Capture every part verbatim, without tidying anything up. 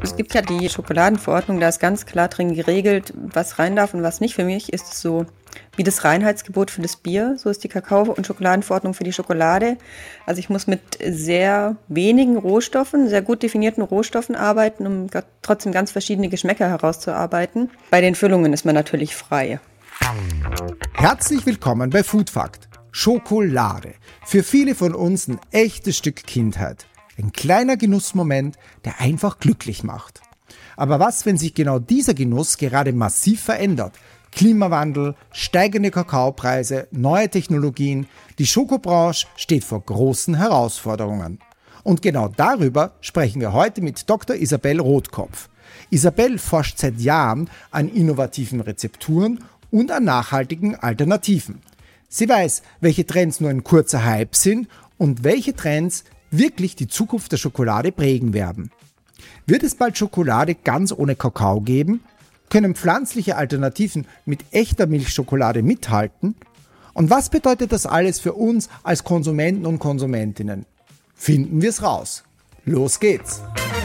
Es gibt ja die Schokoladenverordnung, da ist ganz klar drin geregelt, was rein darf und was nicht. Für mich ist es so wie das Reinheitsgebot für das Bier, so ist die Kakao- und Schokoladenverordnung für die Schokolade. Also ich muss mit sehr wenigen Rohstoffen, sehr gut definierten Rohstoffen arbeiten, um trotzdem ganz verschiedene Geschmäcker herauszuarbeiten. Bei den Füllungen ist man natürlich frei. Herzlich willkommen bei Food Fact. Schokolade. Für viele von uns ein echtes Stück Kindheit. Ein kleiner Genussmoment, der einfach glücklich macht. Aber was, wenn sich genau dieser Genuss gerade massiv verändert? Klimawandel, steigende Kakaopreise, neue Technologien. Die Schokobranche steht vor großen Herausforderungen. Und genau darüber sprechen wir heute mit Doktor Isabel Rotkopf. Isabel forscht seit Jahren an innovativen Rezepturen und an nachhaltigen Alternativen. Sie weiß, welche Trends nur ein kurzer Hype sind und welche Trends wirklich die Zukunft der Schokolade prägen werden. Wird es bald Schokolade ganz ohne Kakao geben? Können pflanzliche Alternativen mit echter Milchschokolade mithalten? Und was bedeutet das alles für uns als Konsumenten und Konsumentinnen? Finden wir es raus. Los geht's!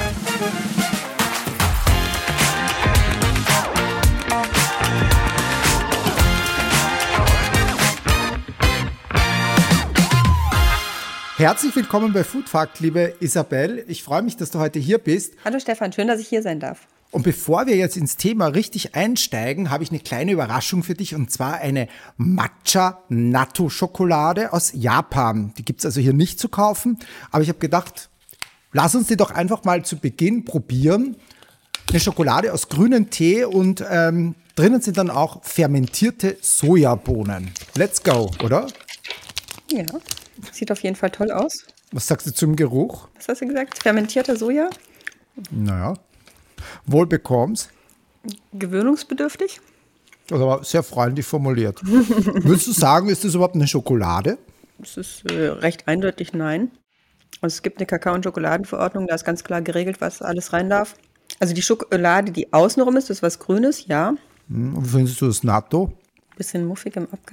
Herzlich willkommen bei Food Fact, liebe Isabel. Ich freue mich, dass du heute hier bist. Hallo Stefan, schön, dass ich hier sein darf. Und bevor wir jetzt ins Thema richtig einsteigen, habe ich eine kleine Überraschung für dich, und zwar eine Matcha-Natto-Schokolade aus Japan. Die gibt's also hier nicht zu kaufen, aber ich habe gedacht, lass uns die doch einfach mal zu Beginn probieren. Eine Schokolade aus grünem Tee und ähm, drinnen sind dann auch fermentierte Sojabohnen. Let's go, oder? Ja, sieht auf jeden Fall toll aus. Was sagst du zum Geruch? Was hast du gesagt? Fermentierter Soja? Naja, wohl bekomm's. Gewöhnungsbedürftig? Das aber sehr freundlich formuliert. Würdest du sagen, ist das überhaupt eine Schokolade? Das ist äh, recht eindeutig nein. Also es gibt eine Kakao- und Schokoladenverordnung, da ist ganz klar geregelt, was alles rein darf. Also die Schokolade, die außenrum ist, ist was Grünes, ja. Und wie findest du das Natto? Bisschen muffig im Abgang.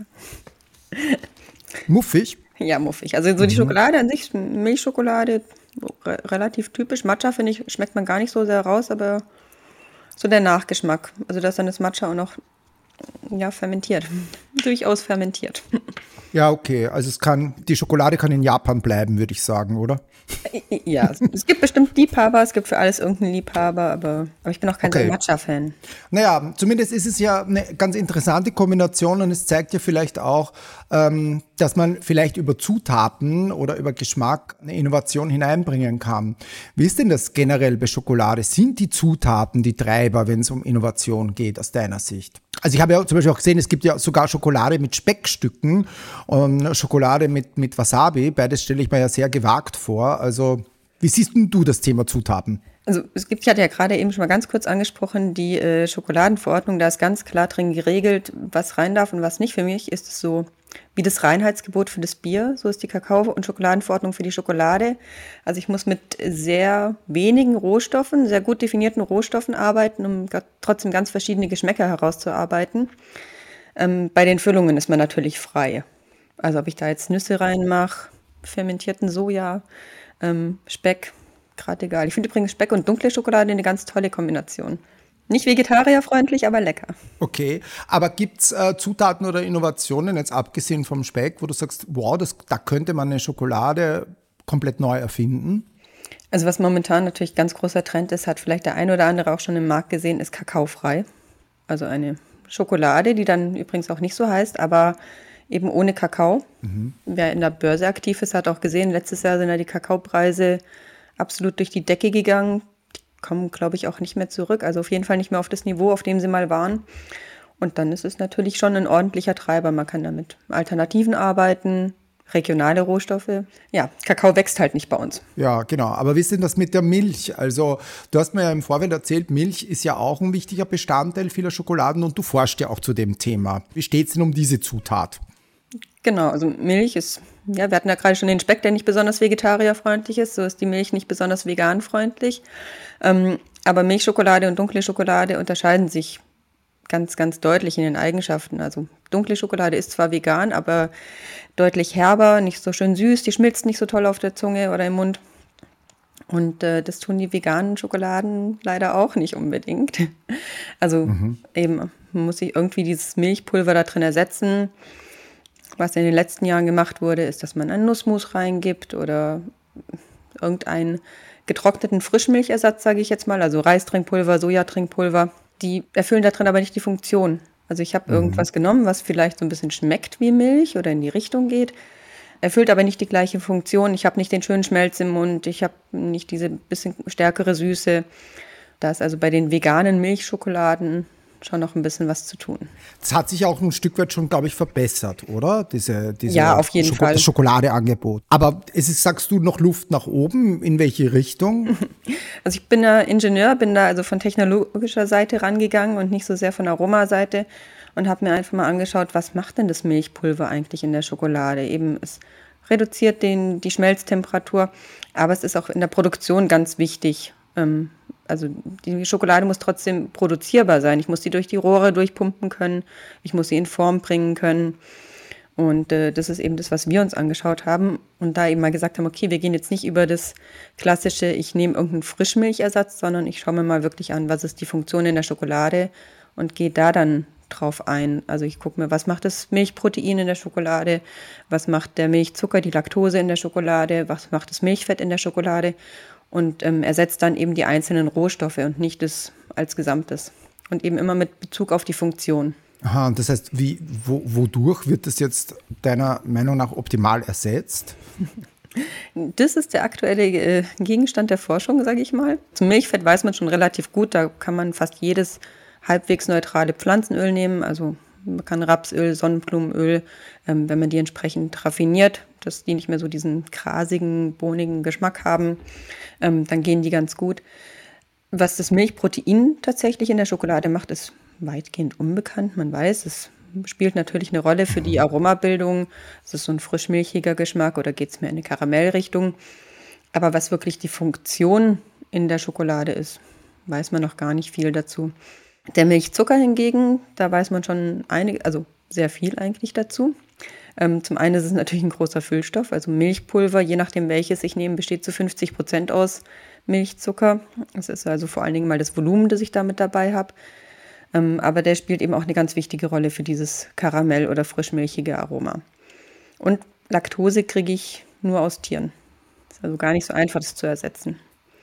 Muffig? Ja, muffig. Also so die Mhm. Schokolade an sich, Milchschokolade, re- relativ typisch. Matcha, finde ich, schmeckt man gar nicht so sehr raus, aber so der Nachgeschmack. Also da ist dann das Matcha auch noch, ja, fermentiert. Durchaus fermentiert. Ja, okay. Also es kann, die Schokolade kann in Japan bleiben, würde ich sagen, oder? Ja, es gibt bestimmt Liebhaber, es gibt für alles irgendeinen Liebhaber, aber, aber ich bin auch kein Okay. so Matcha-Fan. Naja, zumindest ist es ja eine ganz interessante Kombination, und es zeigt ja vielleicht auch, ähm, dass man vielleicht über Zutaten oder über Geschmack eine Innovation hineinbringen kann. Wie ist denn das generell bei Schokolade? Sind die Zutaten die Treiber, wenn es um Innovation geht, aus deiner Sicht? Also ich habe ja zum Beispiel auch gesehen, es gibt ja sogar Schokolade mit Speckstücken und Schokolade mit, mit Wasabi. Beides stelle ich mir ja sehr gewagt vor. Also wie siehst denn du das Thema Zutaten? Also es gibt, ich hatte ja gerade eben schon mal ganz kurz angesprochen, die äh, Schokoladenverordnung, da ist ganz klar drin geregelt, was rein darf und was nicht. Für mich ist es so wie das Reinheitsgebot für das Bier, so ist die Kakao- und Schokoladenverordnung für die Schokolade. Also ich muss mit sehr wenigen Rohstoffen, sehr gut definierten Rohstoffen arbeiten, um ga- trotzdem ganz verschiedene Geschmäcker herauszuarbeiten. Ähm, bei den Füllungen ist man natürlich frei. Also ob ich da jetzt Nüsse reinmache, fermentierten Soja, ähm, Speck, gerade egal. Ich finde übrigens Speck und dunkle Schokolade eine ganz tolle Kombination. Nicht vegetarierfreundlich, aber lecker. Okay, aber gibt's äh, Zutaten oder Innovationen, jetzt abgesehen vom Speck, wo du sagst, wow, das, da könnte man eine Schokolade komplett neu erfinden? Also was momentan natürlich ganz großer Trend ist, hat vielleicht der eine oder andere auch schon im Markt gesehen, ist kakaofrei. Also eine Schokolade, die dann übrigens auch nicht so heißt, aber eben ohne Kakao. Wer in der Börse aktiv ist, hat auch gesehen, letztes Jahr sind ja die Kakaopreise absolut durch die Decke gegangen. Die kommen, glaube ich, auch nicht mehr zurück. Also auf jeden Fall nicht mehr auf das Niveau, auf dem sie mal waren. Und dann ist es natürlich schon ein ordentlicher Treiber. Man kann damit Alternativen arbeiten, regionale Rohstoffe. Ja, Kakao wächst halt nicht bei uns. Ja, genau. Aber wie ist denn das mit der Milch? Also du hast mir ja im Vorfeld erzählt, Milch ist ja auch ein wichtiger Bestandteil vieler Schokoladen, und du forschst ja auch zu dem Thema. Wie steht es denn um diese Zutat? Genau, also Milch ist, ja, wir hatten ja gerade schon den Speck, der nicht besonders vegetarierfreundlich ist, so ist die Milch nicht besonders veganfreundlich. Ähm, aber Milchschokolade und dunkle Schokolade unterscheiden sich ganz, ganz deutlich in den Eigenschaften. Also dunkle Schokolade ist zwar vegan, aber deutlich herber, nicht so schön süß, die schmilzt nicht so toll auf der Zunge oder im Mund. Und äh, das tun die veganen Schokoladen leider auch nicht unbedingt. Also mhm. eben muss ich irgendwie dieses Milchpulver da drin ersetzen. Was in den letzten Jahren gemacht wurde, ist, dass man einen Nussmus reingibt oder irgendeinen getrockneten Frischmilchersatz, sage ich jetzt mal, also Reistrinkpulver, Sojatrinkpulver. Die erfüllen da drin aber nicht die Funktion. Also ich habe mhm. irgendwas genommen, was vielleicht so ein bisschen schmeckt wie Milch oder in die Richtung geht, erfüllt aber nicht die gleiche Funktion. Ich habe nicht den schönen Schmelz im Mund, ich habe nicht diese bisschen stärkere Süße. Da ist also bei den veganen Milchschokoladen schon noch ein bisschen was zu tun. Das hat sich auch ein Stück weit schon, glaube ich, verbessert, oder? Diese, diese ja, auf jeden Schoko- Fall. Das Schokoladeangebot. Aber es ist, sagst du, noch Luft nach oben? In welche Richtung? Also ich bin da Ingenieur, bin da also von technologischer Seite rangegangen und nicht so sehr von Aromaseite und habe mir einfach mal angeschaut, was macht denn das Milchpulver eigentlich in der Schokolade? Eben, es reduziert den, die Schmelztemperatur, aber es ist auch in der Produktion ganz wichtig. Ähm, Also die Schokolade muss trotzdem produzierbar sein. Ich muss sie durch die Rohre durchpumpen können. Ich muss sie in Form bringen können. Und äh, das ist eben das, was wir uns angeschaut haben. Und da eben mal gesagt haben, okay, wir gehen jetzt nicht über das klassische, ich nehme irgendeinen Frischmilchersatz, sondern ich schaue mir mal wirklich an, was ist die Funktion in der Schokolade und gehe da dann drauf ein. Also ich gucke mir, was macht das Milchprotein in der Schokolade, was macht der Milchzucker, die Laktose in der Schokolade, was macht das Milchfett in der Schokolade. Und ähm, ersetzt dann eben die einzelnen Rohstoffe und nicht das als Gesamtes. Und eben immer mit Bezug auf die Funktion. Aha, und das heißt, wie, wo, wodurch wird das jetzt deiner Meinung nach optimal ersetzt? Das ist der aktuelle äh, Gegenstand der Forschung, sage ich mal. Zum Milchfett weiß man schon relativ gut, da kann man fast jedes halbwegs neutrale Pflanzenöl nehmen, also man kann Rapsöl, Sonnenblumenöl, ähm, wenn man die entsprechend raffiniert, dass die nicht mehr so diesen grasigen, bohnigen Geschmack haben, ähm, dann gehen die ganz gut. Was das Milchprotein tatsächlich in der Schokolade macht, ist weitgehend unbekannt. Man weiß, es spielt natürlich eine Rolle für die Aromabildung. Es ist so ein frischmilchiger Geschmack oder geht es mehr in eine Karamellrichtung. Aber was wirklich die Funktion in der Schokolade ist, weiß man noch gar nicht viel dazu. Der Milchzucker hingegen, da weiß man schon einige, also sehr viel eigentlich dazu. Ähm, zum einen ist es natürlich ein großer Füllstoff, also Milchpulver, je nachdem welches ich nehme, besteht zu fünfzig Prozent aus Milchzucker. Das ist also vor allen Dingen mal das Volumen, das ich da mit dabei habe. Ähm, aber der spielt eben auch eine ganz wichtige Rolle für dieses Karamell- oder frischmilchige Aroma. Und Laktose kriege ich nur aus Tieren. Ist also gar nicht so einfach, das zu ersetzen.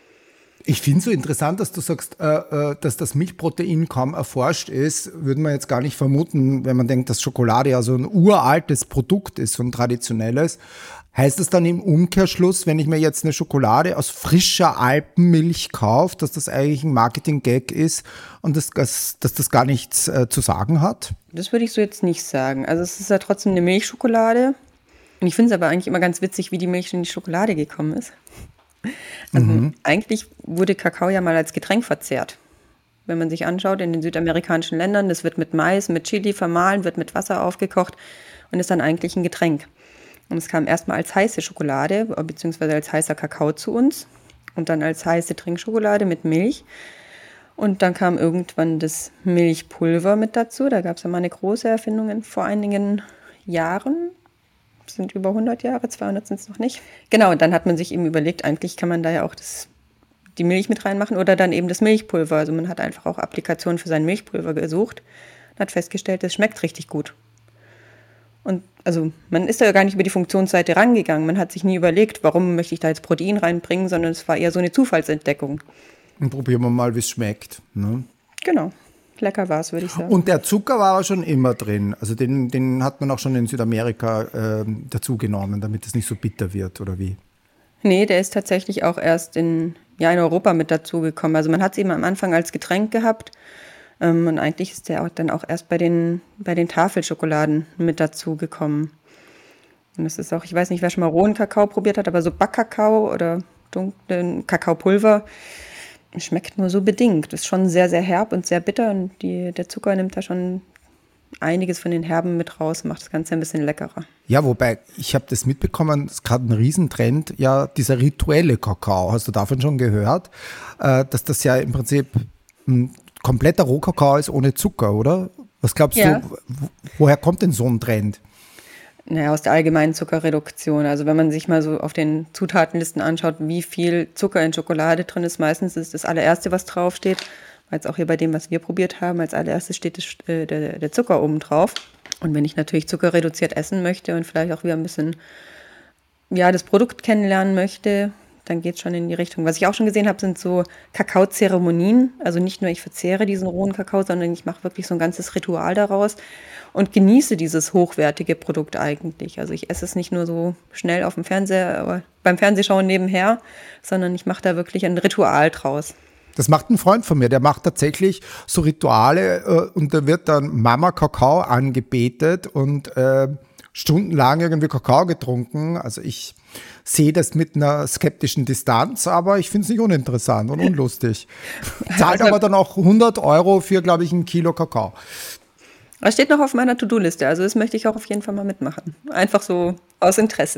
Ich finde es so interessant, dass du sagst, äh, äh, dass das Milchprotein kaum erforscht ist. Würde man jetzt gar nicht vermuten, wenn man denkt, dass Schokolade ja so ein uraltes Produkt ist, so ein traditionelles. Heißt das dann im Umkehrschluss, wenn ich mir jetzt eine Schokolade aus frischer Alpenmilch kaufe, dass das eigentlich ein Marketing-Gag ist und dass, dass, dass das gar nichts äh, zu sagen hat? Das würde ich so jetzt nicht sagen. Also es ist ja trotzdem eine Milchschokolade. Und ich finde es aber eigentlich immer ganz witzig, wie die Milch in die Schokolade gekommen ist. Also mhm. eigentlich wurde Kakao ja mal als Getränk verzehrt. Wenn man sich anschaut, in den südamerikanischen Ländern, das wird mit Mais, mit Chili vermahlen, wird mit Wasser aufgekocht und ist dann eigentlich ein Getränk. Und es kam erstmal als heiße Schokolade, beziehungsweise als heißer Kakao zu uns und dann als heiße Trinkschokolade mit Milch. Und dann kam irgendwann das Milchpulver mit dazu. Da gab es ja mal eine große Erfindung vor einigen Jahren. Das sind über hundert Jahre, zweihundert sind es noch nicht. Genau, und dann hat man sich eben überlegt, eigentlich kann man da ja auch das, die Milch mit reinmachen oder dann eben das Milchpulver. Also man hat einfach auch Applikationen für sein Milchpulver gesucht und hat festgestellt, es schmeckt richtig gut. Und also man ist da ja gar nicht über die Funktionsseite rangegangen. Man hat sich nie überlegt, warum möchte ich da jetzt Protein reinbringen, sondern es war eher so eine Zufallsentdeckung. Und probieren wir mal, wie es schmeckt. Ne? Genau. Lecker war es, würde ich sagen. Und der Zucker war aber schon immer drin. Also den, den hat man auch schon in Südamerika äh, dazu genommen, damit es nicht so bitter wird, oder wie? Nee, der ist tatsächlich auch erst in, ja, in Europa mit dazugekommen. Also man hat es eben am Anfang als Getränk gehabt. Ähm, und eigentlich ist der auch dann auch erst bei den, bei den Tafelschokoladen mit dazugekommen. Und das ist auch, ich weiß nicht, wer schon mal rohen Kakao probiert hat, aber so Backkakao oder dunklen Kakaopulver schmeckt nur so bedingt. Ist schon sehr, sehr herb und sehr bitter und die, der Zucker nimmt da schon einiges von den Herben mit raus, macht das Ganze ein bisschen leckerer. Ja, wobei, ich habe das mitbekommen, es ist gerade ein Riesentrend, ja, dieser rituelle Kakao. Hast du davon schon gehört? Äh, dass das ja im Prinzip ein kompletter Rohkakao ist ohne Zucker, oder? Was glaubst ja. du, woher kommt denn so ein Trend? Naja, aus der allgemeinen Zuckerreduktion. Also wenn man sich mal so auf den Zutatenlisten anschaut, wie viel Zucker in Schokolade drin ist, meistens ist das allererste, was draufsteht, weil es auch hier bei dem, was wir probiert haben, als allererstes steht das, äh, der, der Zucker oben drauf. Und wenn ich natürlich zuckerreduziert essen möchte und vielleicht auch wieder ein bisschen ja, das Produkt kennenlernen möchte, dann geht es schon in die Richtung. Was ich auch schon gesehen habe, sind so Kakaozeremonien. Also nicht nur ich verzehre diesen rohen Kakao, sondern ich mache wirklich so ein ganzes Ritual daraus und genieße dieses hochwertige Produkt eigentlich. Also ich esse es nicht nur so schnell auf dem Fernseher, beim Fernsehschauen nebenher, sondern ich mache da wirklich ein Ritual draus. Das macht ein Freund von mir, der macht tatsächlich so Rituale äh, und da wird dann Mama Kakao angebetet und äh, stundenlang irgendwie Kakao getrunken. Also ich sehe das mit einer skeptischen Distanz, aber ich finde es nicht uninteressant und unlustig. Zahlt aber dann auch hundert Euro für, glaube ich, ein Kilo Kakao. Das steht noch auf meiner To-Do-Liste, also das möchte ich auch auf jeden Fall mal mitmachen. Einfach so aus Interesse.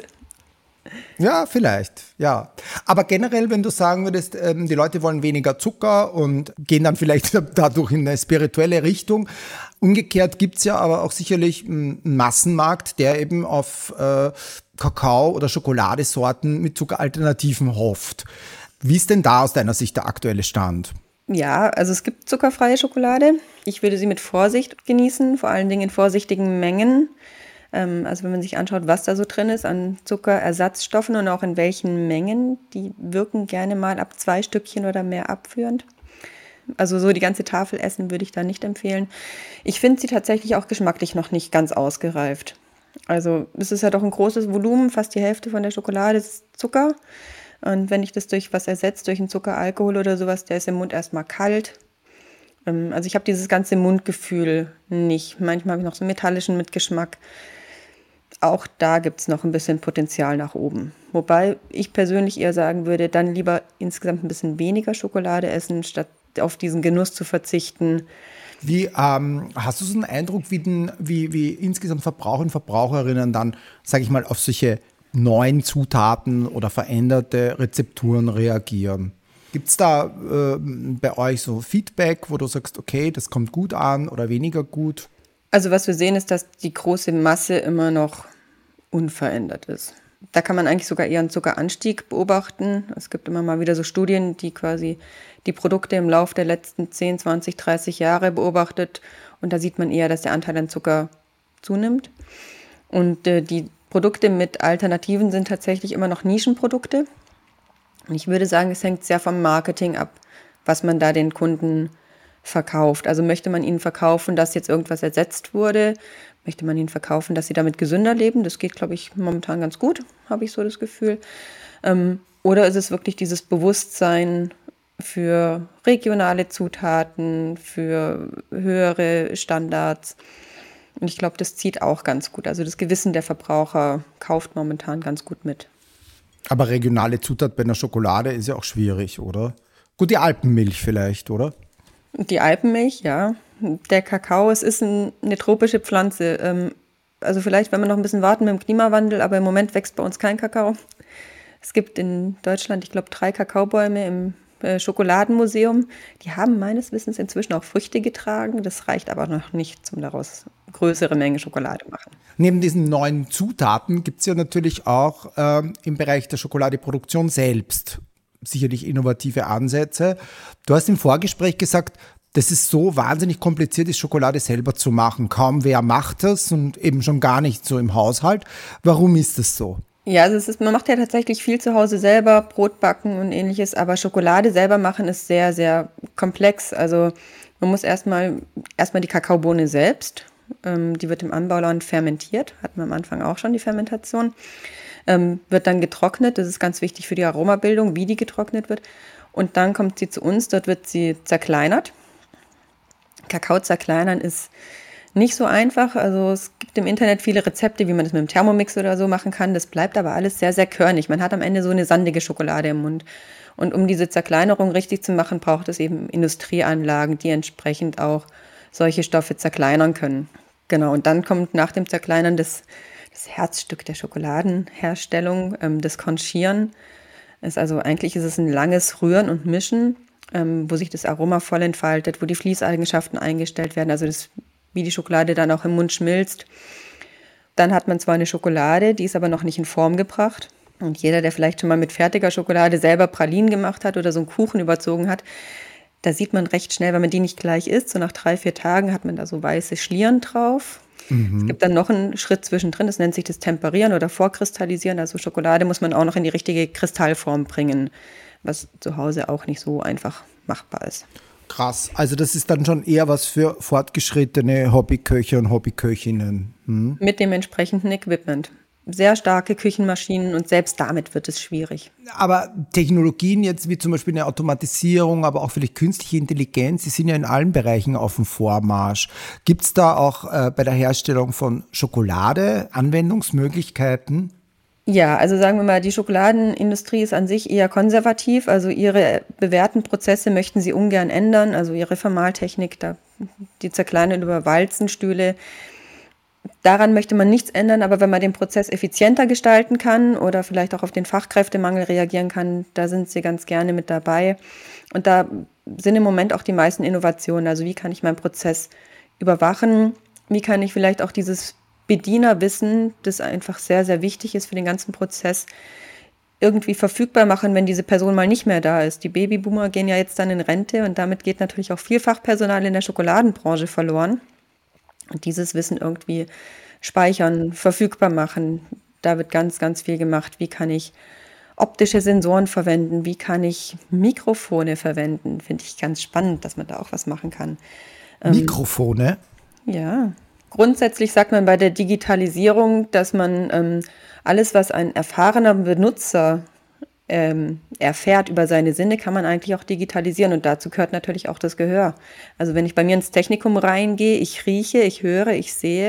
Ja, vielleicht, ja. Aber generell, wenn du sagen würdest, ähm, die Leute wollen weniger Zucker und gehen dann vielleicht dadurch in eine spirituelle Richtung. Umgekehrt gibt's ja aber auch sicherlich einen Massenmarkt, der eben auf äh, Kakao- oder Schokoladesorten mit Zuckeralternativen hofft. Wie ist denn da aus deiner Sicht der aktuelle Stand? Ja, also es gibt zuckerfreie Schokolade. Ich würde sie mit Vorsicht genießen, vor allen Dingen in vorsichtigen Mengen. Also wenn man sich anschaut, was da so drin ist an Zuckerersatzstoffen und auch in welchen Mengen, die wirken gerne mal ab zwei Stückchen oder mehr abführend. Also so die ganze Tafel essen würde ich da nicht empfehlen. Ich finde sie tatsächlich auch geschmacklich noch nicht ganz ausgereift. Also es ist ja doch ein großes Volumen, fast die Hälfte von der Schokolade ist Zucker. Und wenn ich das durch was ersetze, durch einen Zuckeralkohol oder sowas, der ist im Mund erstmal kalt. Also ich habe dieses ganze Mundgefühl nicht. Manchmal habe ich noch so einen metallischen Mitgeschmack. Auch da gibt es noch ein bisschen Potenzial nach oben. Wobei ich persönlich eher sagen würde, dann lieber insgesamt ein bisschen weniger Schokolade essen, statt auf diesen Genuss zu verzichten. Wie ähm, hast du so einen Eindruck, wie, den, wie, wie insgesamt Verbraucher und Verbraucherinnen dann, sage ich mal, auf solche neuen Zutaten oder veränderte Rezepturen reagieren? Gibt es da äh, bei euch so Feedback, wo du sagst, okay, das kommt gut an oder weniger gut? Also was wir sehen, ist, dass die große Masse immer noch unverändert ist. Da kann man eigentlich sogar eher einen Zuckeranstieg beobachten. Es gibt immer mal wieder so Studien, die quasi die Produkte im Laufe der letzten zehn, zwanzig, dreißig Jahre beobachtet. Und da sieht man eher, dass der Anteil an Zucker zunimmt. Und äh, die Produkte mit Alternativen sind tatsächlich immer noch Nischenprodukte. Und ich würde sagen, es hängt sehr vom Marketing ab, was man da den Kunden verkauft. Also möchte man ihnen verkaufen, dass jetzt irgendwas ersetzt wurde? Möchte man ihnen verkaufen, dass sie damit gesünder leben? Das geht, glaube ich, momentan ganz gut, habe ich so das Gefühl. Ähm, oder ist es wirklich dieses Bewusstsein für regionale Zutaten, für höhere Standards? Und ich glaube, das zieht auch ganz gut. Also das Gewissen der Verbraucher kauft momentan ganz gut mit. Aber regionale Zutat bei einer Schokolade ist ja auch schwierig, oder? Gut, die Alpenmilch vielleicht, oder? Die Alpenmilch, ja. Der Kakao, es ist ein, eine tropische Pflanze. Ähm, also vielleicht, wenn wir noch ein bisschen warten mit dem Klimawandel, aber im Moment wächst bei uns kein Kakao. Es gibt in Deutschland, ich glaube, drei Kakaobäume im äh, Schokoladenmuseum. Die haben meines Wissens inzwischen auch Früchte getragen. Das reicht aber noch nicht, um daraus größere Mengen Schokolade zu machen. Neben diesen neuen Zutaten gibt es ja natürlich auch ähm, im Bereich der Schokoladeproduktion selbst sicherlich innovative Ansätze. Du hast im Vorgespräch gesagt, dass es so wahnsinnig kompliziert ist, Schokolade selber zu machen. Kaum wer macht das und eben schon gar nicht so im Haushalt. Warum ist das so? Ja, also es ist, man macht ja tatsächlich viel zu Hause selber, Brot backen und ähnliches, aber Schokolade selber machen ist sehr, sehr komplex. Also man muss erstmal erstmal die Kakaobohne selbst, ähm, die wird im Anbauland fermentiert, hatten wir am Anfang auch schon die Fermentation, ähm, wird dann getrocknet, das ist ganz wichtig für die Aromabildung, wie die getrocknet wird. Und dann kommt sie zu uns, dort wird sie zerkleinert. Kakao zerkleinern ist nicht so einfach. Also es gibt im Internet viele Rezepte, wie man das mit dem Thermomix oder so machen kann. Das bleibt aber alles sehr, sehr körnig. Man hat am Ende so eine sandige Schokolade im Mund. Und um diese Zerkleinerung richtig zu machen, braucht es eben Industrieanlagen, die entsprechend auch solche Stoffe zerkleinern können. Genau, und dann kommt nach dem Zerkleinern das, das Herzstück der Schokoladenherstellung, ähm, das Conchieren. Ist also eigentlich ist es ein langes Rühren und Mischen, ähm, wo sich das Aroma voll entfaltet, wo die Fließeigenschaften eingestellt werden, also das, wie die Schokolade dann auch im Mund schmilzt. Dann hat man zwar eine Schokolade, die ist aber noch nicht in Form gebracht. Und jeder, der vielleicht schon mal mit fertiger Schokolade selber Pralinen gemacht hat oder so einen Kuchen überzogen hat, da sieht man recht schnell, wenn man die nicht gleich isst, so nach drei, vier Tagen hat man da so weiße Schlieren drauf. Mhm. Es gibt dann noch einen Schritt zwischendrin, das nennt sich das Temperieren oder Vorkristallisieren. Also Schokolade muss man auch noch in die richtige Kristallform bringen, was zu Hause auch nicht so einfach machbar ist. Krass, also das ist dann schon eher was für fortgeschrittene Hobbyköche und Hobbyköchinnen. Hm? Mit dem entsprechenden Equipment. Sehr starke Küchenmaschinen und selbst damit wird es schwierig. Aber Technologien jetzt wie zum Beispiel eine Automatisierung, aber auch vielleicht künstliche Intelligenz, die sind ja in allen Bereichen auf dem Vormarsch. Gibt es da auch äh, bei der Herstellung von Schokolade Anwendungsmöglichkeiten? Ja, also sagen wir mal, die Schokoladenindustrie ist an sich eher konservativ. Also ihre bewährten Prozesse möchten sie ungern ändern. Also ihre Vermahltechnik, da, die zerkleinern über Walzenstühle. Daran möchte man nichts ändern, aber wenn man den Prozess effizienter gestalten kann oder vielleicht auch auf den Fachkräftemangel reagieren kann, da sind sie ganz gerne mit dabei. Und da sind im Moment auch die meisten Innovationen. Also wie kann ich meinen Prozess überwachen? Wie kann ich vielleicht auch dieses Bedienerwissen, das einfach sehr, sehr wichtig ist für den ganzen Prozess, irgendwie verfügbar machen, wenn diese Person mal nicht mehr da ist. Die Babyboomer gehen ja jetzt dann in Rente und damit geht natürlich auch viel Fachpersonal in der Schokoladenbranche verloren. Und dieses Wissen irgendwie speichern, verfügbar machen, da wird ganz, ganz viel gemacht. Wie kann ich optische Sensoren verwenden? Wie kann ich Mikrofone verwenden? Finde ich ganz spannend, dass man da auch was machen kann. Mikrofone? Ähm, ja. Grundsätzlich sagt man bei der Digitalisierung, dass man ähm, alles, was ein erfahrener Benutzer ähm, erfährt über seine Sinne, kann man eigentlich auch digitalisieren. Und dazu gehört natürlich auch das Gehör. Also wenn ich bei mir ins Technikum reingehe, ich rieche, ich höre, ich sehe.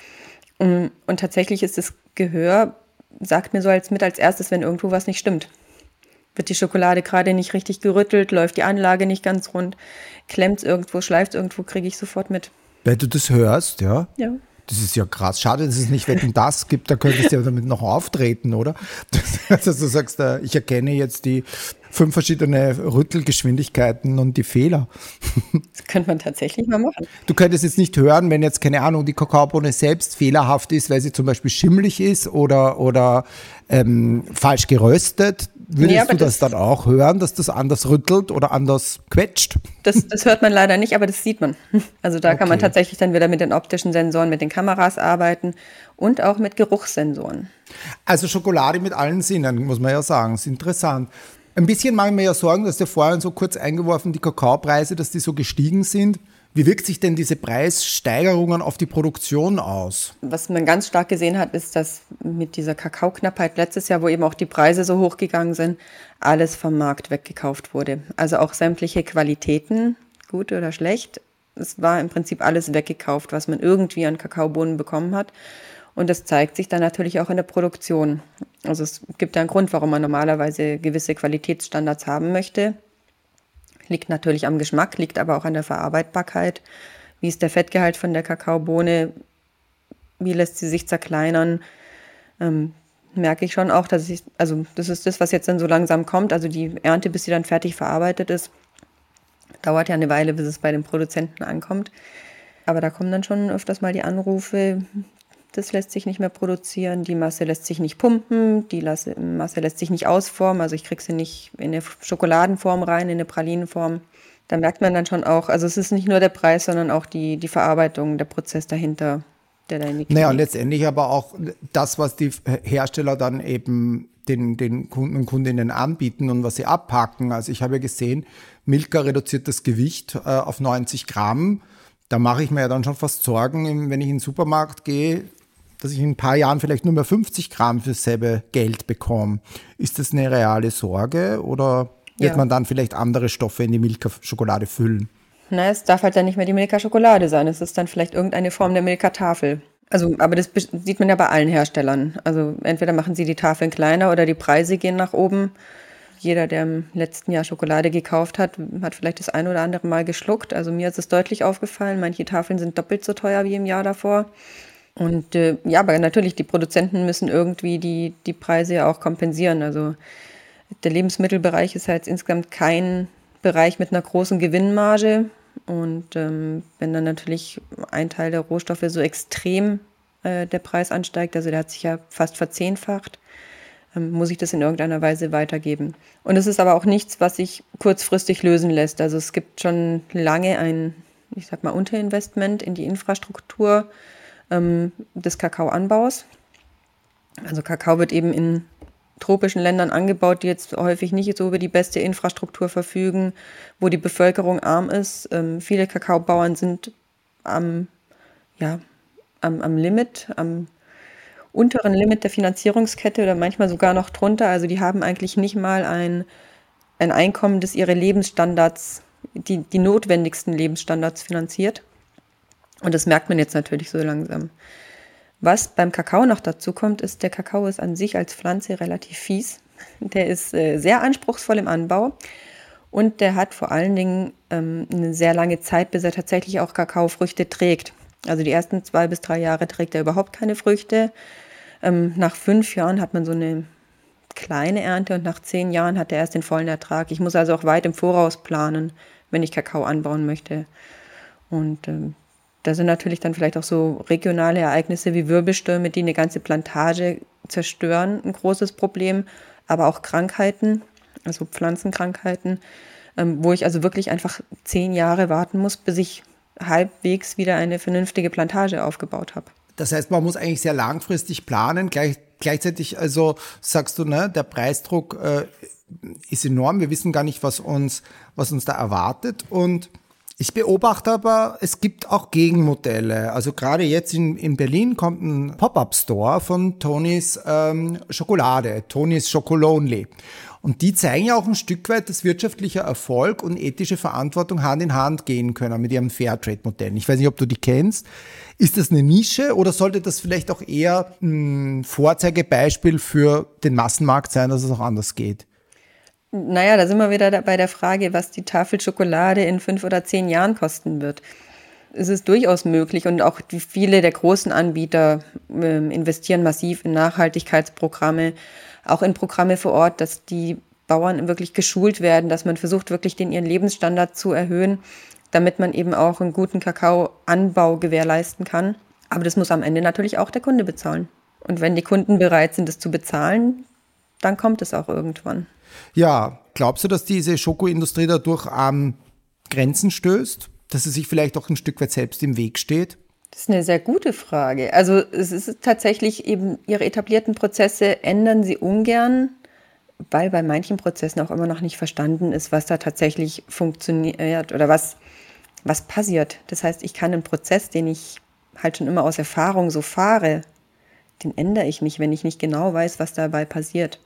Und, und tatsächlich ist das Gehör, sagt mir so als mit als erstes, wenn irgendwo was nicht stimmt. Wird die Schokolade gerade nicht richtig gerüttelt, läuft die Anlage nicht ganz rund, klemmt es irgendwo, schleift es irgendwo, kriege ich sofort mit. Weil du das hörst, ja? Ja. Das ist ja krass. Schade, dass es nicht Wetten, das gibt. Da könntest du ja damit noch auftreten, oder? Also du sagst, ich erkenne jetzt die fünf verschiedene Rüttelgeschwindigkeiten und die Fehler. Das könnte man tatsächlich mal machen. Du könntest jetzt nicht hören, wenn jetzt, keine Ahnung, die Kakaobohne selbst fehlerhaft ist, weil sie zum Beispiel schimmelig ist oder, oder ähm, falsch geröstet. Würdest ja, du das, das dann auch hören, dass das anders rüttelt oder anders quetscht? Das, das hört man leider nicht, aber das sieht man. Also da okay. kann man tatsächlich dann wieder mit den optischen Sensoren, mit den Kameras arbeiten und auch mit Geruchssensoren. Also Schokolade mit allen Sinnen, muss man ja sagen, ist interessant. Ein bisschen mache ich mir ja Sorgen, dass ja vorhin so kurz eingeworfen, die Kakaopreise, dass die so gestiegen sind. Wie wirkt sich denn diese Preissteigerungen auf die Produktion aus? Was man ganz stark gesehen hat, ist, dass mit dieser Kakaoknappheit letztes Jahr, wo eben auch die Preise so hoch gegangen sind, alles vom Markt weggekauft wurde. Also auch sämtliche Qualitäten, gut oder schlecht. Es war im Prinzip alles weggekauft, was man irgendwie an Kakaobohnen bekommen hat. Und das zeigt sich dann natürlich auch in der Produktion. Also es gibt ja einen Grund, warum man normalerweise gewisse Qualitätsstandards haben möchte. Liegt natürlich am Geschmack, liegt aber auch an der Verarbeitbarkeit. Wie ist der Fettgehalt von der Kakaobohne? Wie lässt sie sich zerkleinern? Ähm, merke ich schon auch, dass ich, also das ist das, was jetzt dann so langsam kommt. Also die Ernte, bis sie dann fertig verarbeitet ist, dauert ja eine Weile, bis es bei den Produzenten ankommt. Aber da kommen dann schon öfters mal die Anrufe, das lässt sich nicht mehr produzieren, die Masse lässt sich nicht pumpen, die Masse lässt sich nicht ausformen, also ich kriege sie nicht in eine Schokoladenform rein, in eine Pralinenform. Da merkt man dann schon auch, also es ist nicht nur der Preis, sondern auch die, die Verarbeitung, der Prozess dahinter, der da in die Naja, und letztendlich aber auch das, was die Hersteller dann eben den, den Kunden und Kundinnen anbieten und was sie abpacken. Also ich habe ja gesehen, Milka reduziert das Gewicht äh, auf neunzig Gramm. Da mache ich mir ja dann schon fast Sorgen, wenn ich in den Supermarkt gehe, dass ich in ein paar Jahren vielleicht nur mehr fünfzig Gramm für dasselbe Geld bekomme. Ist das eine reale Sorge oder wird ja. man dann vielleicht andere Stoffe in die Milka-Schokolade füllen? Na, es darf halt dann nicht mehr die Milka-Schokolade sein. Es ist dann vielleicht irgendeine Form der Milka-Tafel. Also, aber das sieht man ja bei allen Herstellern. Also entweder machen sie die Tafeln kleiner oder die Preise gehen nach oben. Jeder, der im letzten Jahr Schokolade gekauft hat, hat vielleicht das ein oder andere Mal geschluckt. Also mir ist es deutlich aufgefallen, manche Tafeln sind doppelt so teuer wie im Jahr davor. Und äh, ja, aber natürlich, die Produzenten müssen irgendwie die, die Preise ja auch kompensieren. Also der Lebensmittelbereich ist ja jetzt insgesamt kein Bereich mit einer großen Gewinnmarge. Und ähm, wenn dann natürlich ein Teil der Rohstoffe so extrem äh, der Preis ansteigt, also der hat sich ja fast verzehnfacht, ähm, muss ich das in irgendeiner Weise weitergeben. Und es ist aber auch nichts, was sich kurzfristig lösen lässt. Also es gibt schon lange ein, ich sag mal, Unterinvestment in die Infrastruktur ähm, des Kakaoanbaus. Also Kakao wird eben in tropischen Ländern angebaut, die jetzt häufig nicht so über die beste Infrastruktur verfügen, wo die Bevölkerung arm ist. Ähm, viele Kakaobauern sind am, ja, am, am Limit, am unteren Limit der Finanzierungskette oder manchmal sogar noch drunter. Also die haben eigentlich nicht mal ein, ein Einkommen, das ihre Lebensstandards, die, die notwendigsten Lebensstandards finanziert. Und das merkt man jetzt natürlich so langsam. Was beim Kakao noch dazu kommt, ist, der Kakao ist an sich als Pflanze relativ fies. Der ist äh, sehr anspruchsvoll im Anbau und der hat vor allen Dingen ähm, eine sehr lange Zeit, bis er tatsächlich auch Kakaofrüchte trägt. Also die ersten zwei bis drei Jahre trägt er überhaupt keine Früchte. Ähm, nach fünf Jahren hat man so eine kleine Ernte und nach zehn Jahren hat er erst den vollen Ertrag. Ich muss also auch weit im Voraus planen, wenn ich Kakao anbauen möchte. Und ähm, da sind natürlich dann vielleicht auch so regionale Ereignisse wie Wirbelstürme, die eine ganze Plantage zerstören, ein großes Problem, aber auch Krankheiten, also Pflanzenkrankheiten, ähm, wo ich also wirklich einfach zehn Jahre warten muss, bis ich halbwegs wieder eine vernünftige Plantage aufgebaut habe. Das heißt, man muss eigentlich sehr langfristig planen. Gleich, gleichzeitig, also sagst du, ne, der Preisdruck äh, ist enorm. Wir wissen gar nicht, was uns, was uns da erwartet. Und ich beobachte aber, es gibt auch Gegenmodelle. Also gerade jetzt in, in Berlin kommt ein Pop-up-Store von Tony's ähm, Schokolade, Tony's Chocolonely. Und die zeigen ja auch ein Stück weit, dass wirtschaftlicher Erfolg und ethische Verantwortung Hand in Hand gehen können mit ihren Fairtrade-Modellen. Ich weiß nicht, ob du die kennst. Ist das eine Nische oder sollte das vielleicht auch eher ein Vorzeigebeispiel für den Massenmarkt sein, dass es auch anders geht? Naja, da sind wir wieder bei der Frage, was die Tafel Schokolade in fünf oder zehn Jahren kosten wird. Es ist durchaus möglich und auch die, viele der großen Anbieter äh, investieren massiv in Nachhaltigkeitsprogramme, auch in Programme vor Ort, dass die Bauern wirklich geschult werden, dass man versucht, wirklich den ihren Lebensstandard zu erhöhen, damit man eben auch einen guten Kakaoanbau gewährleisten kann. Aber das muss am Ende natürlich auch der Kunde bezahlen. Und wenn die Kunden bereit sind, das zu bezahlen, dann kommt es auch irgendwann. Ja, glaubst du, dass diese Schokoindustrie dadurch an Grenzen stößt? Dass sie sich vielleicht auch ein Stück weit selbst im Weg steht? Das ist eine sehr gute Frage. Also es ist tatsächlich eben, ihre etablierten Prozesse ändern sie ungern, weil bei manchen Prozessen auch immer noch nicht verstanden ist, was da tatsächlich funktioniert oder was, was passiert. Das heißt, ich kann einen Prozess, den ich halt schon immer aus Erfahrung so fahre, den ändere ich nicht, wenn ich nicht genau weiß, was dabei passiert.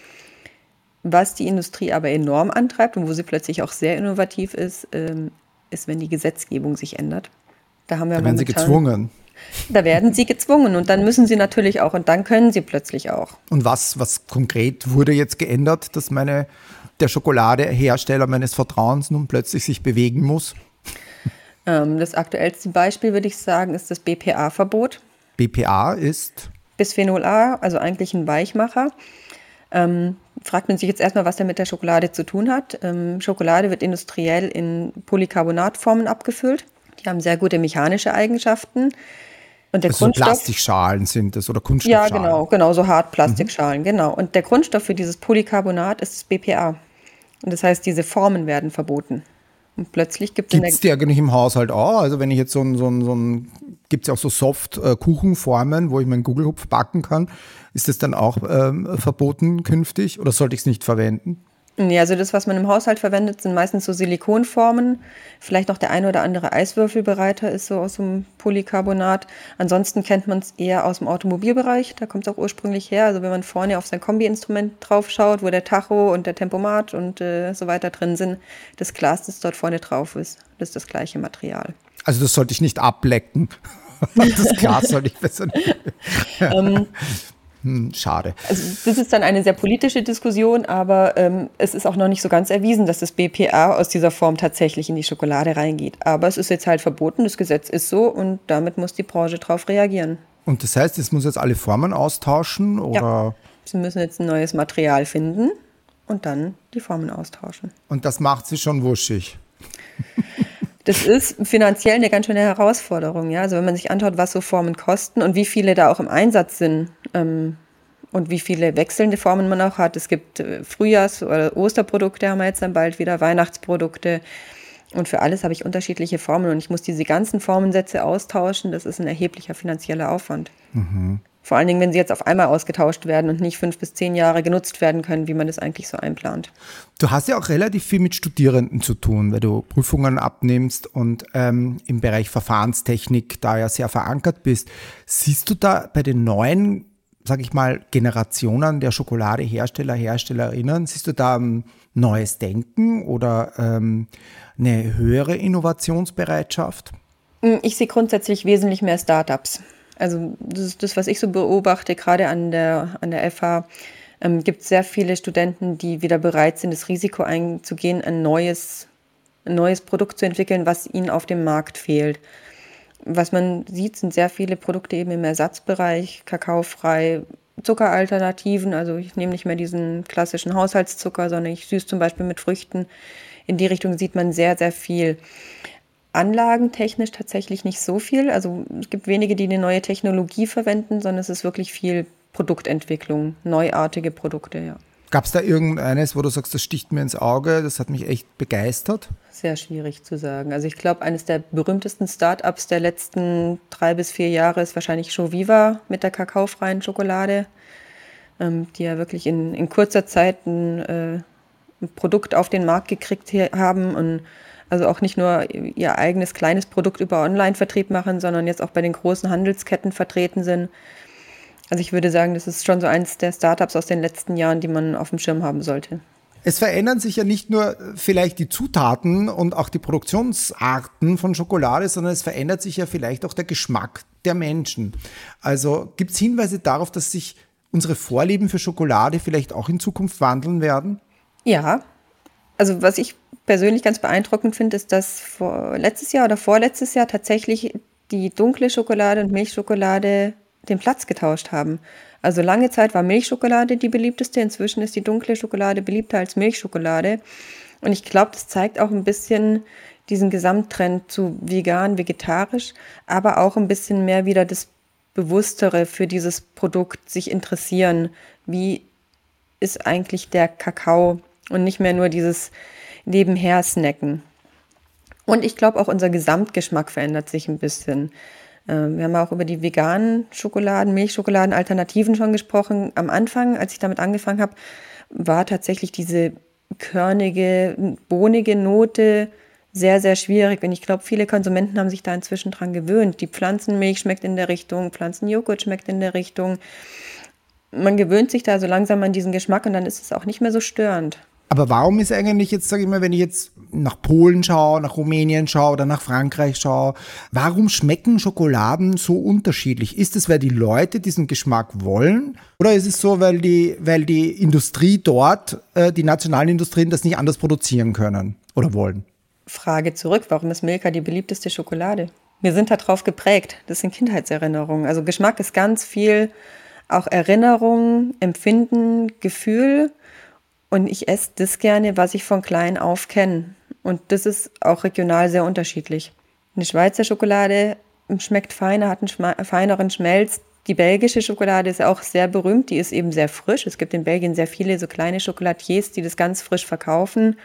Was die Industrie aber enorm antreibt und wo sie plötzlich auch sehr innovativ ist, ähm, ist, wenn die Gesetzgebung sich ändert. Da haben wir da werden momentan, sie gezwungen. Da werden sie gezwungen und dann müssen sie natürlich auch und dann können sie plötzlich auch. Und was, was konkret wurde jetzt geändert, dass meine, der Schokoladehersteller meines Vertrauens nun plötzlich sich bewegen muss? Ähm, das aktuellste Beispiel, würde ich sagen, ist das B P A-Verbot. B P A ist? Bisphenol A, also eigentlich ein Weichmacher. Ähm, fragt man sich jetzt erstmal, was der mit der Schokolade zu tun hat. Ähm, Schokolade wird industriell in Polycarbonatformen abgefüllt. Die haben sehr gute mechanische Eigenschaften. Und der also Grundstoff, so Plastikschalen sind das oder Kunststoffschalen? Ja, genau, genau, so Hartplastikschalen, mhm. genau. Und der Grundstoff für dieses Polycarbonat ist das B P A. Und das heißt, diese Formen werden verboten. Und plötzlich gibt es... Gibt es die eigentlich im Haushalt auch? Also wenn ich jetzt so ein, so ein, so ein gibt es ja auch so Soft-Kuchenformen, wo ich meinen Gugelhupf backen kann. Ist das dann auch ähm, verboten künftig oder sollte ich es nicht verwenden? Nee, also das, was man im Haushalt verwendet, sind meistens so Silikonformen. Vielleicht noch der eine oder andere Eiswürfelbereiter ist so aus dem Polycarbonat. Ansonsten kennt man es eher aus dem Automobilbereich. Da kommt es auch ursprünglich her. Also wenn man vorne auf sein Kombi-Instrument drauf schaut, wo der Tacho und der Tempomat und äh, so weiter drin sind, das Glas, das dort vorne drauf ist, das ist das gleiche Material. Also das sollte ich nicht ablecken. Das Glas sollte ich besser nicht. ähm, Hm, schade. Also das ist dann eine sehr politische Diskussion, aber ähm, es ist auch noch nicht so ganz erwiesen, dass das B P A aus dieser Form tatsächlich in die Schokolade reingeht. Aber es ist jetzt halt verboten, das Gesetz ist so und damit muss die Branche drauf reagieren. Und das heißt, es muss jetzt alle Formen austauschen? Oder? Ja, sie müssen jetzt ein neues Material finden und dann die Formen austauschen. Und das macht sie schon wuschig. Das ist finanziell eine ganz schöne Herausforderung, ja. Also wenn man sich anschaut, was so Formen kosten und wie viele da auch im Einsatz sind, ähm, und wie viele wechselnde Formen man auch hat. Es gibt äh, Frühjahrs- oder Osterprodukte, haben wir jetzt dann bald wieder, Weihnachtsprodukte. Und für alles habe ich unterschiedliche Formen und ich muss diese ganzen Formensätze austauschen. Das ist ein erheblicher finanzieller Aufwand. Mhm. Vor allen Dingen, wenn sie jetzt auf einmal ausgetauscht werden und nicht fünf bis zehn Jahre genutzt werden können, wie man das eigentlich so einplant. Du hast ja auch relativ viel mit Studierenden zu tun, weil du Prüfungen abnimmst und ähm, im Bereich Verfahrenstechnik da ja sehr verankert bist. Siehst du da bei den neuen, sage ich mal, Generationen der Schokoladehersteller, Herstellerinnen, siehst du da ein neues Denken oder ähm, eine höhere Innovationsbereitschaft? Ich sehe grundsätzlich wesentlich mehr Startups. Also das ist das, was ich so beobachte, gerade an der, an der F H, ähm, gibt es sehr viele Studenten, die wieder bereit sind, das Risiko einzugehen, ein neues, ein neues Produkt zu entwickeln, was ihnen auf dem Markt fehlt. Was man sieht, sind sehr viele Produkte eben im Ersatzbereich, kakaofrei, Zuckeralternativen. Also ich nehme nicht mehr diesen klassischen Haushaltszucker, sondern ich süße zum Beispiel mit Früchten. In die Richtung sieht man sehr, sehr viel. Anlagentechnisch tatsächlich nicht so viel. Also es gibt wenige, die eine neue Technologie verwenden, sondern es ist wirklich viel Produktentwicklung, neuartige Produkte, ja. Gab es da irgendeines, wo du sagst, das sticht mir ins Auge, das hat mich echt begeistert? Sehr schwierig zu sagen. Also ich glaube, eines der berühmtesten Start-ups der letzten drei bis vier Jahre ist wahrscheinlich Joviva mit der kakaofreien Schokolade, ähm, die ja wirklich in, in kurzer Zeit ein, äh, ein Produkt auf den Markt gekriegt haben und also auch nicht nur ihr eigenes kleines Produkt über Online-Vertrieb machen, sondern jetzt auch bei den großen Handelsketten vertreten sind. Also ich würde sagen, das ist schon so eins der Startups aus den letzten Jahren, die man auf dem Schirm haben sollte. Es verändern sich ja nicht nur vielleicht die Zutaten und auch die Produktionsarten von Schokolade, sondern es verändert sich ja vielleicht auch der Geschmack der Menschen. Also gibt es Hinweise darauf, dass sich unsere Vorlieben für Schokolade vielleicht auch in Zukunft wandeln werden? Ja, also was ich persönlich ganz beeindruckend finde, ist, dass vor letztes Jahr oder vorletztes Jahr tatsächlich die dunkle Schokolade und Milchschokolade den Platz getauscht haben. Also lange Zeit war Milchschokolade die beliebteste, inzwischen ist die dunkle Schokolade beliebter als Milchschokolade. Und ich glaube, das zeigt auch ein bisschen diesen Gesamttrend zu vegan, vegetarisch, aber auch ein bisschen mehr wieder das Bewusstere für dieses Produkt, sich interessieren, wie ist eigentlich der Kakao und nicht mehr nur dieses nebenher snacken. Und ich glaube, auch unser Gesamtgeschmack verändert sich ein bisschen. Wir haben auch über die veganen Schokoladen, Milchschokoladen, Alternativen schon gesprochen. Am Anfang, als ich damit angefangen habe, war tatsächlich diese körnige, bohnige Note sehr, sehr schwierig. Und ich glaube, viele Konsumenten haben sich da inzwischen dran gewöhnt. Die Pflanzenmilch schmeckt in der Richtung, Pflanzenjoghurt schmeckt in der Richtung. Man gewöhnt sich da so langsam an diesen Geschmack und dann ist es auch nicht mehr so störend. Aber warum ist eigentlich jetzt, sage ich mal, wenn ich jetzt nach Polen schaue, nach Rumänien schaue oder nach Frankreich schaue, warum schmecken Schokoladen so unterschiedlich? Ist es, weil die Leute diesen Geschmack wollen? Oder ist es so, weil die, weil die Industrie dort, äh, die nationalen Industrien das nicht anders produzieren können oder wollen? Frage zurück, warum ist Milka die beliebteste Schokolade? Wir sind darauf geprägt, das sind Kindheitserinnerungen. Also Geschmack ist ganz viel, auch Erinnerung, Empfinden, Gefühl. Und ich esse das gerne, was ich von klein auf kenne. Und das ist auch regional sehr unterschiedlich. Eine Schweizer Schokolade schmeckt feiner, hat einen schma- feineren Schmelz. Die belgische Schokolade ist auch sehr berühmt, die ist eben sehr frisch. Es gibt in Belgien sehr viele so kleine Schokolatiers, die das ganz frisch verkaufen.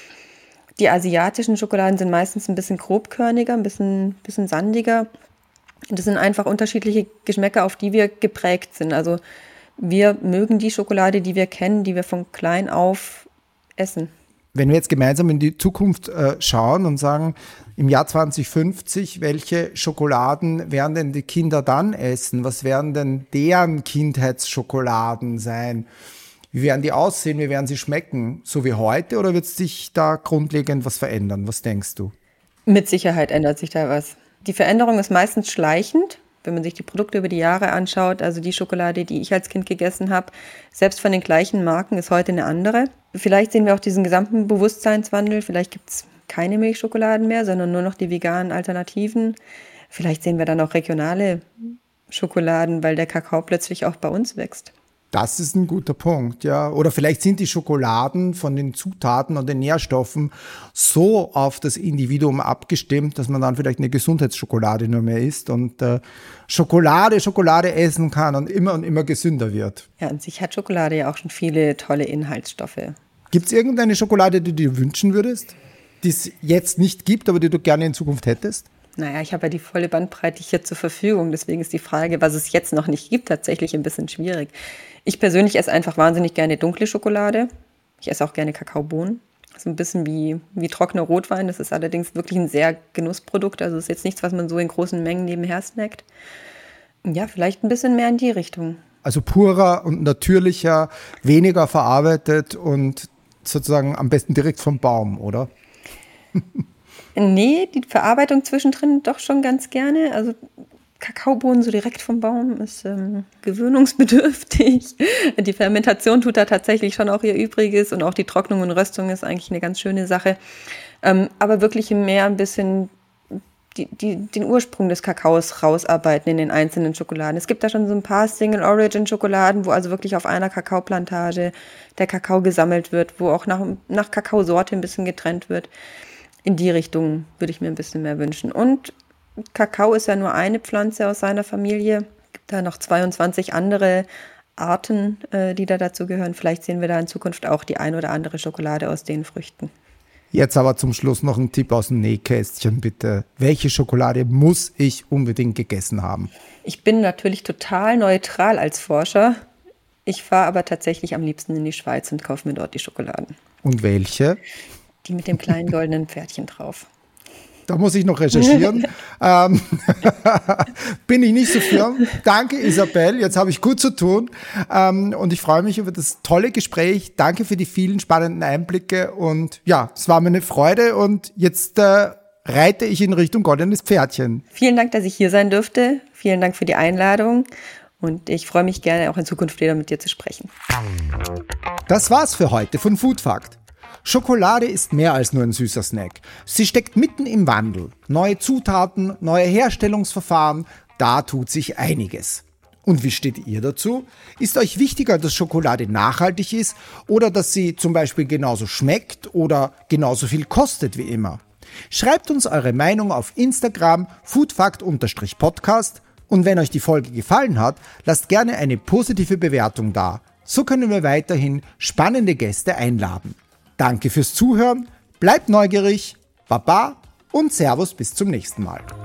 Die asiatischen Schokoladen sind meistens ein bisschen grobkörniger, ein bisschen, bisschen sandiger. Das sind einfach unterschiedliche Geschmäcker, auf die wir geprägt sind. Also wir mögen die Schokolade, die wir kennen, die wir von klein auf essen. Wenn wir jetzt gemeinsam in die Zukunft äh, schauen und sagen, im Jahr zwanzig fünfzig, welche Schokoladen werden denn die Kinder dann essen? Was werden denn deren Kindheitsschokoladen sein? Wie werden die aussehen? Wie werden sie schmecken? So wie heute oder wird sich da grundlegend was verändern? Was denkst du? Mit Sicherheit ändert sich da was. Die Veränderung ist meistens schleichend. Wenn man sich die Produkte über die Jahre anschaut, also die Schokolade, die ich als Kind gegessen habe, selbst von den gleichen Marken, ist heute eine andere. Vielleicht sehen wir auch diesen gesamten Bewusstseinswandel. Vielleicht gibt es keine Milchschokoladen mehr, sondern nur noch die veganen Alternativen. Vielleicht sehen wir dann auch regionale Schokoladen, weil der Kakao plötzlich auch bei uns wächst. Das ist ein guter Punkt, ja. Oder vielleicht sind die Schokoladen von den Zutaten und den Nährstoffen so auf das Individuum abgestimmt, dass man dann vielleicht eine Gesundheitsschokolade nur mehr isst und äh, Schokolade, Schokolade essen kann und immer und immer gesünder wird. Ja, an sich hat Schokolade ja auch schon viele tolle Inhaltsstoffe. Gibt es irgendeine Schokolade, die du dir wünschen würdest, die es jetzt nicht gibt, aber die du gerne in Zukunft hättest? Naja, ich habe ja die volle Bandbreite hier zur Verfügung. Deswegen ist die Frage, was es jetzt noch nicht gibt, tatsächlich ein bisschen schwierig. Ich persönlich esse einfach wahnsinnig gerne dunkle Schokolade. Ich esse auch gerne Kakaobohnen. So ein bisschen wie, wie trockener Rotwein. Das ist allerdings wirklich ein sehr Genussprodukt. Also ist jetzt nichts, was man so in großen Mengen nebenher snackt. Ja, vielleicht ein bisschen mehr in die Richtung. Also purer und natürlicher, weniger verarbeitet und sozusagen am besten direkt vom Baum, oder? Nee, die Verarbeitung zwischendrin doch schon ganz gerne. Also Kakaobohnen so direkt vom Baum ist ähm, gewöhnungsbedürftig. Die Fermentation tut da tatsächlich schon auch ihr Übriges und auch die Trocknung und Röstung ist eigentlich eine ganz schöne Sache. Ähm, aber wirklich mehr ein bisschen die, die, den Ursprung des Kakaos rausarbeiten in den einzelnen Schokoladen. Es gibt da schon so ein paar Single-Origin-Schokoladen, wo also wirklich auf einer Kakaoplantage der Kakao gesammelt wird, wo auch nach, nach Kakaosorte ein bisschen getrennt wird. In die Richtung würde ich mir ein bisschen mehr wünschen. Und Kakao ist ja nur eine Pflanze aus seiner Familie. Es gibt da noch zweiundzwanzig andere Arten, äh, die da dazu gehören. Vielleicht sehen wir da in Zukunft auch die ein oder andere Schokolade aus den Früchten. Jetzt aber zum Schluss noch ein Tipp aus dem Nähkästchen, bitte. Welche Schokolade muss ich unbedingt gegessen haben? Ich bin natürlich total neutral als Forscher. Ich fahre aber tatsächlich am liebsten in die Schweiz und kaufe mir dort die Schokoladen. Und welche? Die mit dem kleinen goldenen Pferdchen drauf. Da muss ich noch recherchieren. ähm, bin ich nicht so firm. Danke, Isabel. Jetzt habe ich gut zu tun. Ähm, und ich freue mich über das tolle Gespräch. Danke für die vielen spannenden Einblicke. Und ja, es war mir eine Freude. Und jetzt äh, reite ich in Richtung goldenes Pferdchen. Vielen Dank, dass ich hier sein durfte. Vielen Dank für die Einladung. Und ich freue mich gerne, auch in Zukunft wieder mit dir zu sprechen. Das war's für heute von Food Fact. Schokolade ist mehr als nur ein süßer Snack. Sie steckt mitten im Wandel. Neue Zutaten, neue Herstellungsverfahren, da tut sich einiges. Und wie steht ihr dazu? Ist euch wichtiger, dass Schokolade nachhaltig ist oder dass sie zum Beispiel genauso schmeckt oder genauso viel kostet wie immer? Schreibt uns eure Meinung auf Instagram foodfact-podcast und wenn euch die Folge gefallen hat, lasst gerne eine positive Bewertung da. So können wir weiterhin spannende Gäste einladen. Danke fürs Zuhören, bleibt neugierig, Baba und Servus bis zum nächsten Mal.